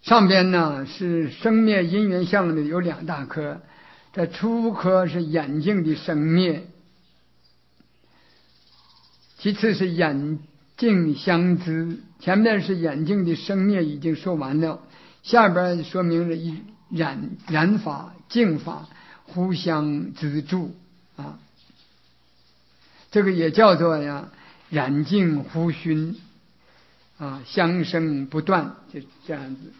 上边呢是生灭因缘相的有2大科，这初科是眼镜的生灭，其次是眼镜相知，前面是眼镜的生灭已经说完了，下边说明了染法净法互相资助啊，这个也叫做染净互熏啊，相生不断，就这样子。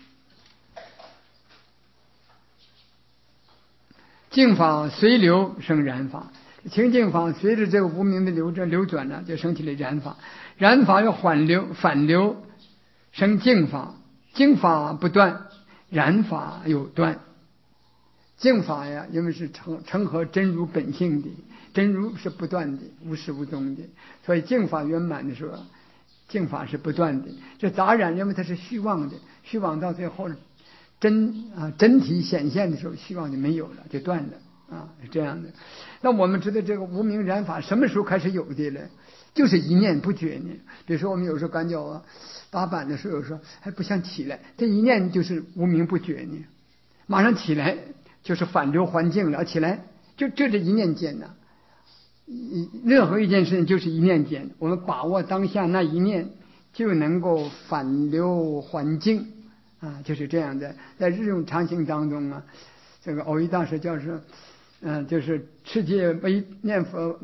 净法随流生染法，清净法随着这个无明的流转呢，就升起了染法。染法又反流生净法，净法不断，染法有断。净法呀，因为是成合真如本性的，真如是不断的，无始无终的，所以净法圆满的时候，净法是不断的。这杂染因为它是虚妄的，虚妄到最后真体显现的时候，虚妄就没有了，就断了啊，是这样的。那我们知道这个无明染法什么时候开始有的呢？就是一念不觉呢。比如说我们有时候赶脚打板的时候，有时候还不想起来，这一念就是无明不觉呢。马上起来就是反流环境了，起来就这一念间呢。任何一件事情就是一念间，我们把握当下那一念，就能够反流环境啊，就是这样的。在日用常行当中啊，这个藕益大师教授，就是持戒为念佛，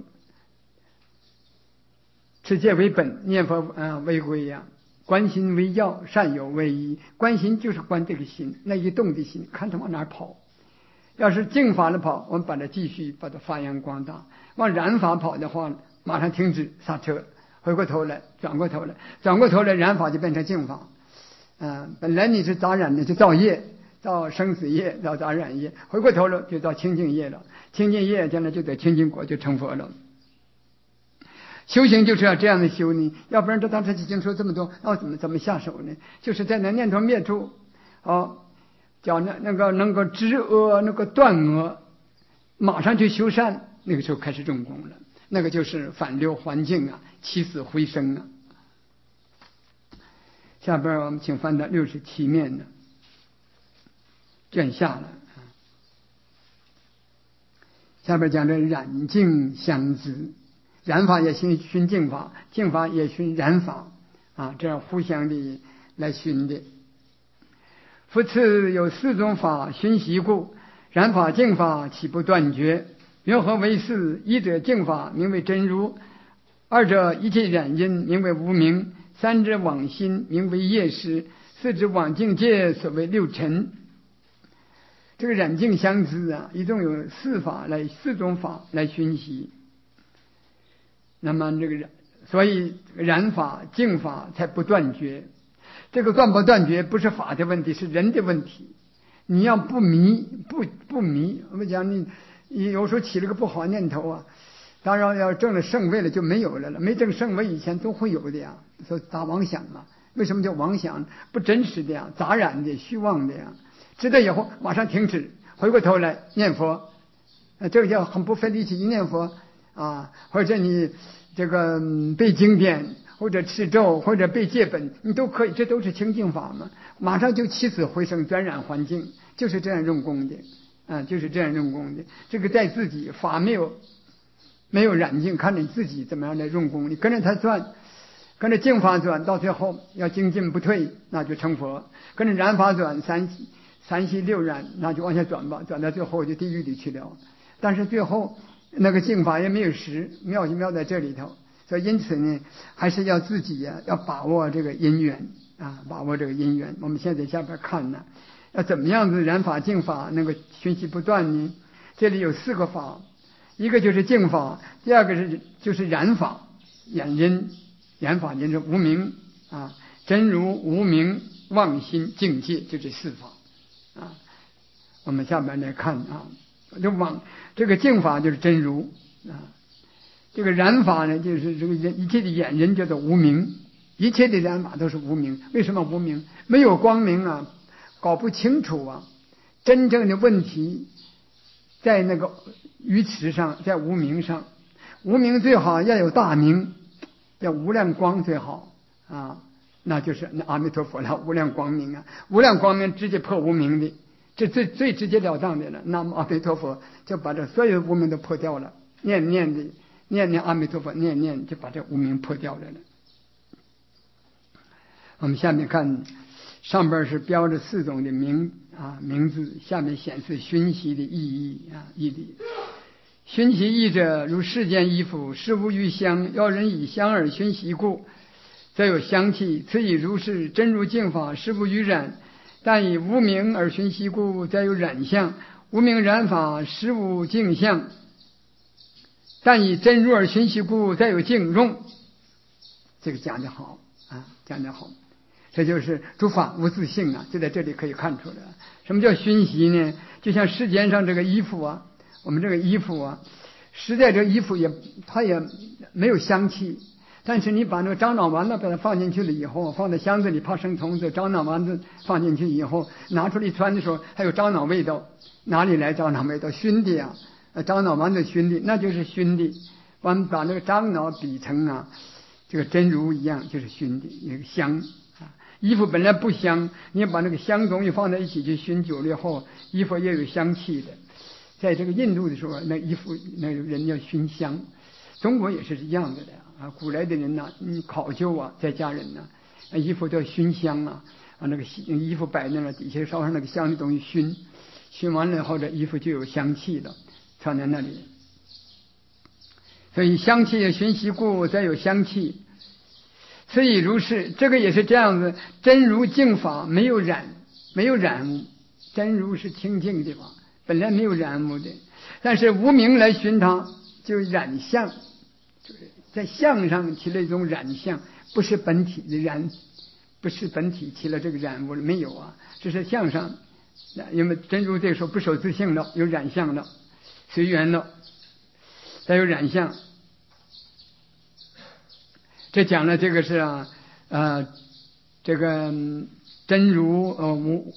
持戒为本，念佛为归呀。观心为要，善有为依。观心就是观这个心，那一动的心，看它往哪跑。要是净法的跑，我们把它继续把它发扬光大；往染法跑的话，马上停止刹车，回过头来，转过头来，染法就变成净法。本来你是杂染的，就造业，造生死业，造杂染业，回过头了就造清净业了。清净业将来就得清净果，就成佛了。修行就是要这样的修呢，要不然这当时已经说这么多，那我怎么下手呢？就是在那念头灭处，叫那个能够知恶，那个断恶，马上去修善，那个时候开始用功了，那个就是反流环境啊，起死回生啊。下边我们请翻到67面呢，卷下了。下边讲这染净相知，染法也熏净法，净法也熏染法啊，这样互相的来熏的。复次有4种法熏习故，染法净法岂不断绝？云何为4？一者净法名为真如，二者一切染因名为无明，三者往心名为业识，四者往境界所谓六尘。这个染净相知啊，一共有4种法来熏习。那么这个所以染法净法才不断绝。这个断不断绝不是法的问题，是人的问题。你要不迷，不迷，我们讲你有时候起了个不好念头啊，当然要证了圣位了就没有了，没证圣位以前都会有的呀。说打妄想嘛，为什么叫妄想？不真实的呀，杂染的，虚妄的呀。知道以后马上停止，回过头来念佛，这个叫很不费力气一念佛啊，或者你这个背经典，或者持咒，或者背戒本，你都可以，这都是清净法嘛。马上就起死回生，转染环境，就是这样用功的，就是这样用功的。这个在自己法没有染净，看你自己怎么样来用功，你跟着他转，跟着净法转，到最后要精进不退，那就成佛；跟着染法转，三息六染，那就往下转吧，转到最后就地狱里去了。但是最后那个净法也没有实，妙就妙在这里头。所以因此呢，还是要自己要把握这个因缘啊，把握这个因缘。我们现在下边看呢，要怎么样子染法净法能够循序不断呢？这里有4个法，一个就是净法，第二个就是染法，染法就是无明啊，真如无明妄心境界，就这4法啊。我们下边来看啊，这个净法就是真如啊。这个染法呢，就是这个一切的眼人叫做无明，一切的染法都是无明。为什么无明？没有光明啊，搞不清楚啊。真正的问题在那个愚痴上，在无明上。无明最好要有大明，要无量光最好啊。 那就是那阿弥陀佛了，无量光明啊，无量光明直接破无明的，这最直截了当的了。南无阿弥陀佛就把这所有无明都破掉了，念阿弥陀佛，念就把这无明破掉了。我们下面看，上边是标着4种的名字，下面显示熏习的意义。熏习义者，如世间衣服，事无余香，要人以香而熏习故，则有香气。此以如是，真如净法，事无余染。但以无明而熏习故，则有染相。无明染法，事无净相。但以真如而熏习故，则有净用。这个讲得好啊，讲得好。这就是诸法无自性啊，就在这里可以看出来。什么叫熏习呢？就像世间上这个衣服啊，我们这个衣服啊，实在这衣服它也没有香气，但是你把那个樟脑丸子把它放进去了以后，放在箱子里怕生虫子，樟脑丸子放进去以后，拿出来一穿的时候还有樟脑味道，哪里来樟脑味道？熏的呀，樟脑丸子熏的，那就是熏的。我们把那个樟脑比成这个真如一样，就是熏的一个香。衣服本来不香，你把那个香东西放在一起去熏久了以后，衣服也有香气的。在这个印度的时候，那衣服那人要熏香，中国也是一样的啊。古来的人考究啊，在家人衣服都要熏香那个衣服摆在那底下烧上那个香的东西熏完了以后，这衣服就有香气了，穿在那里。所以香气熏习故，再有香气。此以如是，这个也是这样子。真如净法，没有染污，真如是清净的法，本来没有染污的，但是无明来熏它，就染相，就是在相上起了一种染相，不是本体的染，不是本体起了这个染污了，没有啊，这是相上。因为真如这个时候不守自性了，有染相了，随缘了，再有染相。这讲了这个是这个真如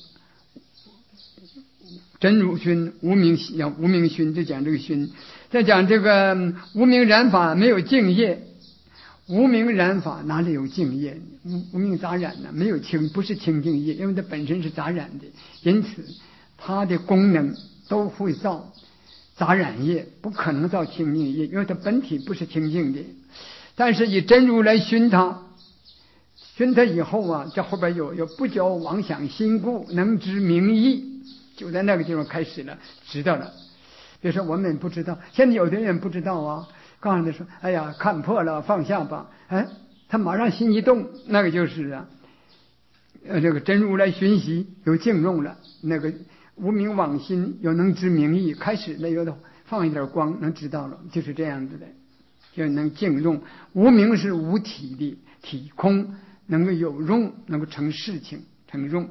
真如熏，无明熏，就讲这个熏。再讲这个无明染法没有净业，无明染法哪里有净业？无明杂染呢，没有不是清净业，因为它本身是杂染的，因此它的功能都会造杂染业，不可能造清净业，因为它本体不是清净的。但是以真如来熏它以后这后边有不教妄想心故，能知明意，就在那个地方开始了，知道了。比如说我们不知道，现在有的人不知道告诉他说：“哎呀，看破了，放下吧。”他马上心一动，那个就是这个真如来熏习有净用了，那个无明妄心有能知明意，开始了有的放一点光，能知道了，就是这样子的。就能净用。无明是无体的，体空，能够有用，能够成事情，成用。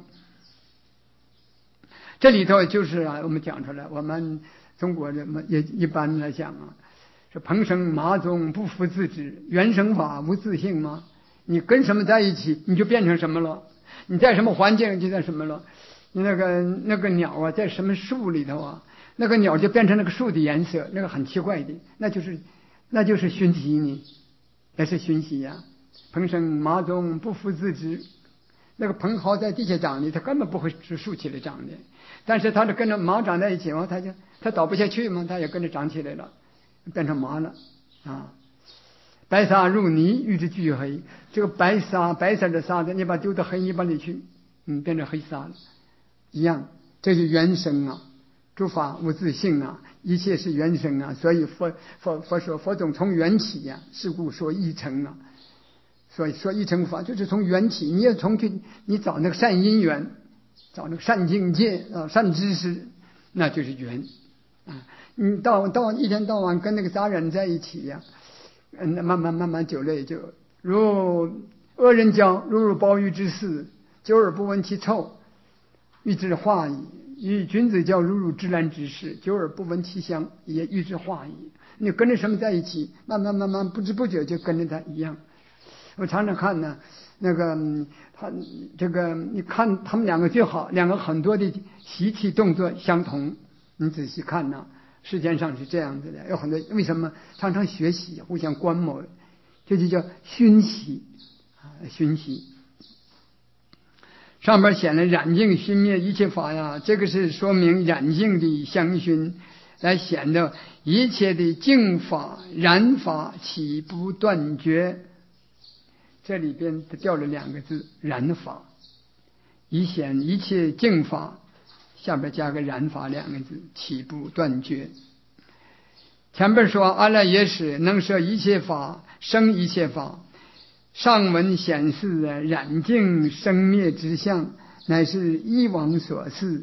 这里头就是我们讲出来，我们中国人也一般来讲是蓬生麻中，不复自知，原生法无自性吗？你跟什么在一起，你就变成什么了。你在什么环境就在什么了。你那个鸟在什么树里头那个鸟就变成那个树的颜色，那个很奇怪的，那就是熏习呢，也是熏习呀。蓬生麻中，不复自知。那个蓬蒿在地下长的，它根本不会是竖起来长的，但是它是跟着麻长在一起它倒不下去嘛，它也跟着长起来了，变成麻了白沙入泥，与之俱黑。这个白色的沙子，你把丢到黑泥巴里去，变成黑沙了，一样。这是原生诸法无自性一切是原生所以佛说佛总从缘起是故说一成所以说一成法就是从缘起，你也你找那个善因缘，找那个善境界善知识，那就是缘你到一天到晚跟那个杂染在一起那慢慢久了也就如恶人教，如鲍鱼之肆，久而不闻其臭，欲知化矣。与君子教，如芝兰之事，久而不闻其香，也欲知化矣。你跟着什么在一起，慢慢不知不觉就跟着他一样。我常常看那个他这个你看他们两个最好，两个很多的习气动作相同，你仔细看世间上是这样子的，有很多为什么常常学习互相观摩，这就叫熏习熏习。 上边写了染净熏灭一切法呀，这个是说明染净的香熏，来显得一切的净法染法岂不断绝。这里边掉了2个字染法，以显一切净法，下边加个染法2个字，岂不断绝。前边说阿赖耶识能摄一切法，生一切法，上文显示染净生灭之相，乃是依往所示，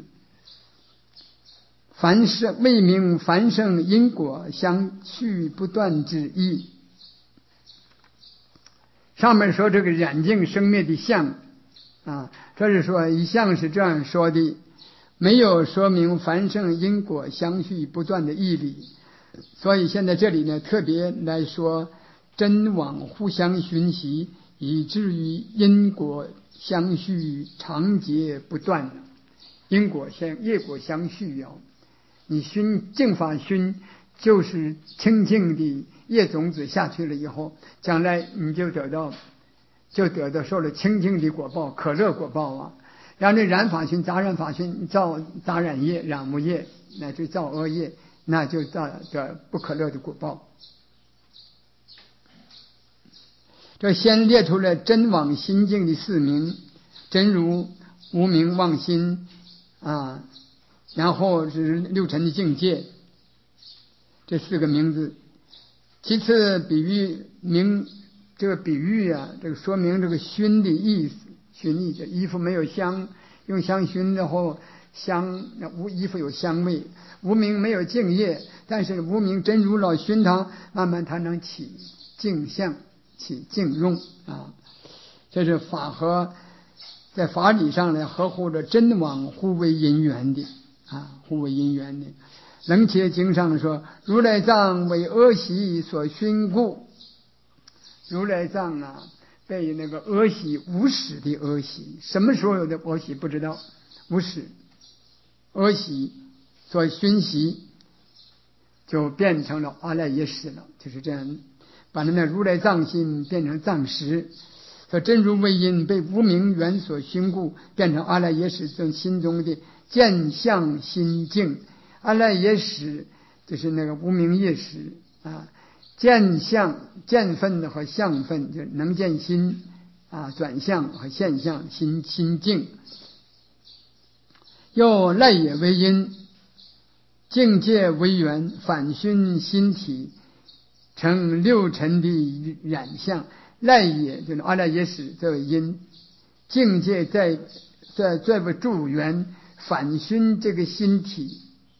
凡是未明凡生因果相续不断之意。上面说这个染净生灭的相这是说一向是这样说的，没有说明凡生因果相续不断的义理。所以现在这里呢特别来说真往互相熏习，以至于因果相续长劫不断，因果业果相续你熏净法熏，就是清净的业种子下去了以后，将来你就得到受了清净的果报，可乐果报然后这染法熏杂染法熏，造杂染业染污业乃至造恶业，那就得不可乐的果报。这先列出了真往心境的4名，真如、无明、妄心然后是6尘的境界，这4个名字。其次比喻名，这个比喻这个说明这个熏的意思。熏意，这衣服没有香，用香熏然后香，衣服有香味。无明没有净业，但是无明真如老熏它，慢慢它能起净相，起净用这是法和在法理上呢合乎着真往互为因缘的互为因缘的。楞伽经上说，如来藏为阿习所熏故。如来藏被那个阿习无始的阿习，什么时候有的阿习不知道，无始阿习所熏习，就变成了阿赖耶识了，就是这样，把那如来藏心变成藏识。说真如为因，被无明缘所熏故，变成阿赖耶识正心中的见相心境。阿赖耶识就是那个无明业识见相见分和相分，就是能见心转向和现象心境。又赖也为因，境界为缘，反熏心体，成6尘的染相。赖也就是阿赖耶识作为因，境界在为助缘，反熏这个心体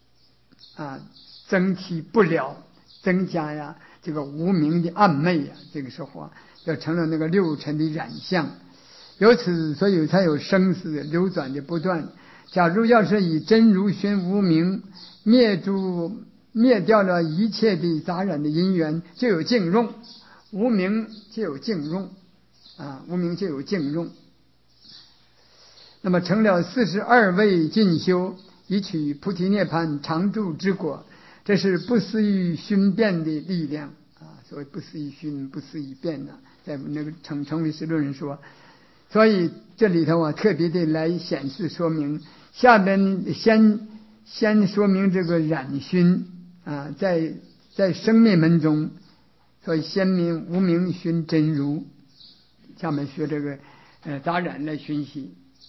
增其不了，增加这个无明的暗昧这个时候就成了那个6尘的染相。由此所以才有生死流转的不断。假如要是以真如熏无明，灭掉了一切的杂染的因缘，就有净用。无明就有净用无明就有净用。那么成了42位进修，以取菩提涅槃常住之果。这是不思议熏变的力量所谓不思议熏不思议变在那个成唯识论人说。所以这里头特别的来显示说明，下边先说明这个染熏在生灭门中，所以先明无明熏真如，下面学这个杂染来熏习。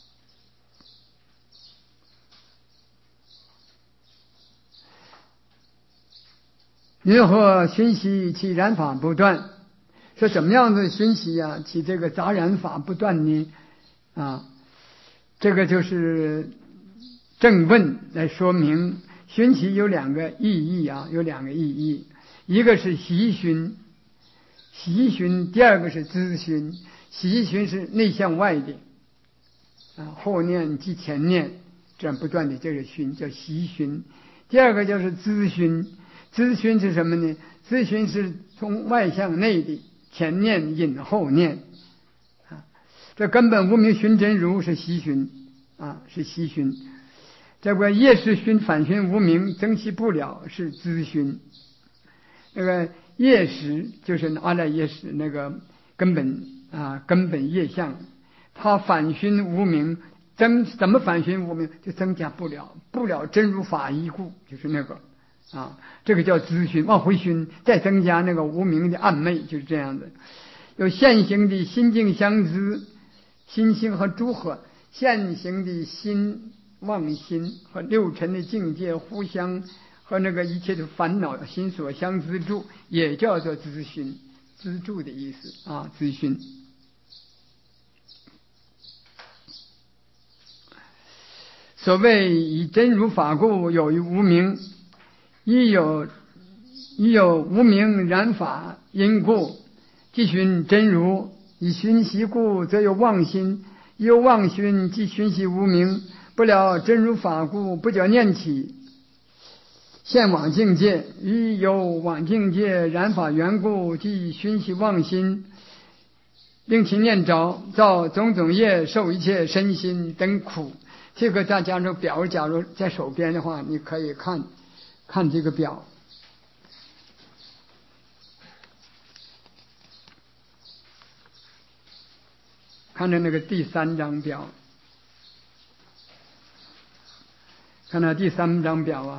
云何熏习其染法不断？说怎么样的熏习其这个杂染法不断呢这个就是正问来说明。熏习有2个意义有2个意义。一个是习熏，第二个是资熏。习熏是内向外的后念即前念，这样不断的这个熏叫习熏。第二个就是资熏。资熏是什么呢？资熏是从外向内的，前念引后念这根本无明熏真如是习熏是习熏。这个业识熏反熏无明，增其不了是资熏。那个业识就是阿赖耶识那个根本业相，它反熏无明， 怎么反寻无明？就增加不了真如法依故，就是那个这个叫资熏，往回熏，再增加那个无明的暗昧，就是这样的。有现行的心境相知，心性和诸合，现行的心妄心和六尘的境界互相和那个一切的烦恼心所相资助，也叫做资熏，资助的意思资熏。所谓以真如法故，有于无明，亦有无明染法因故，即寻真如。以寻习故，则有妄心；有妄心，即寻习无明。不了真如法故，不觉念起，现往境界。亦有往境界染法缘故，即寻习妄心，令其念着，造种种业，受一切身心等苦。这个大家这表，假如在手边的话，你可以看这个表。看着那个第3张表，看到第3张表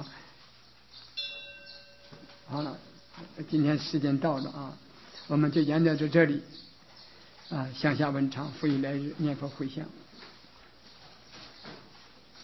好了，今天时间到了我们就研究到这里向下文长，复以来日，念佛回向。